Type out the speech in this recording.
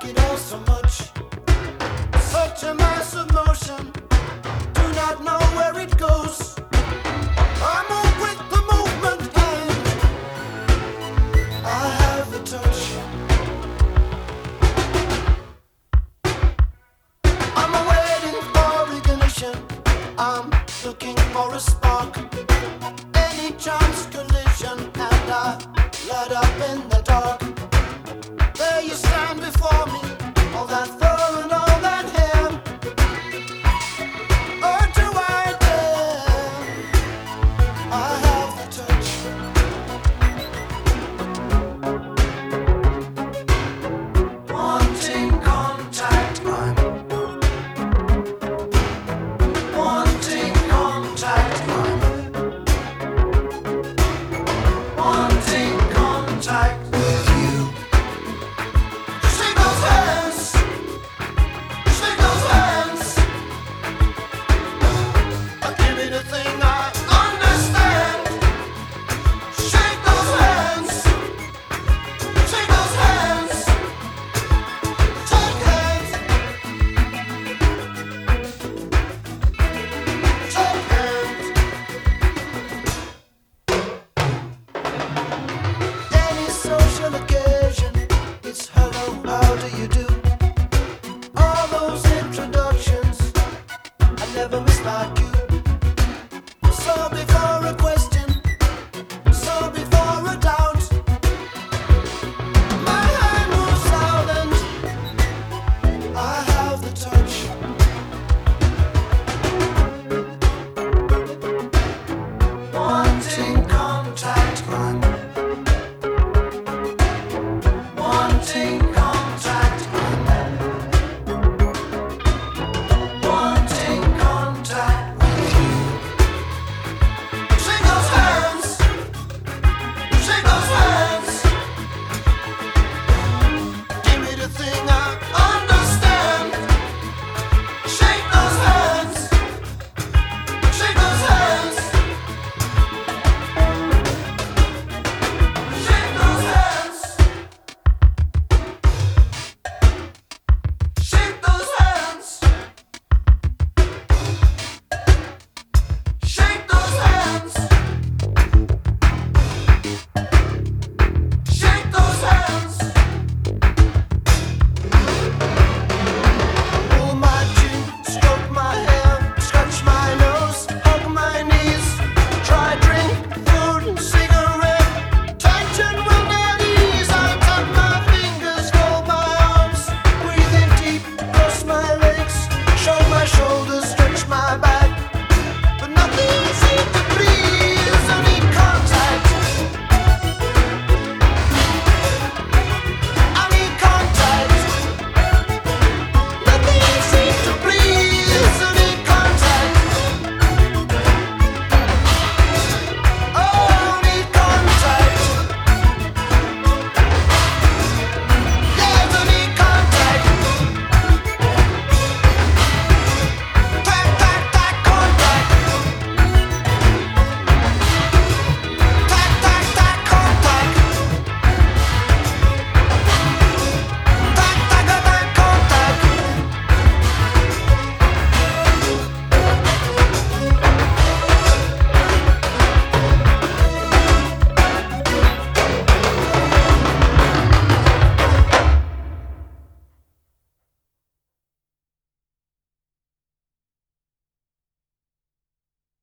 it all so much. Such a mass of motion, do not know where it goes. I move with the movement and I have the touch. I'm waiting for ignition, I'm looking for a spark. Any chance collision and I light up in the dark. There you stand before me,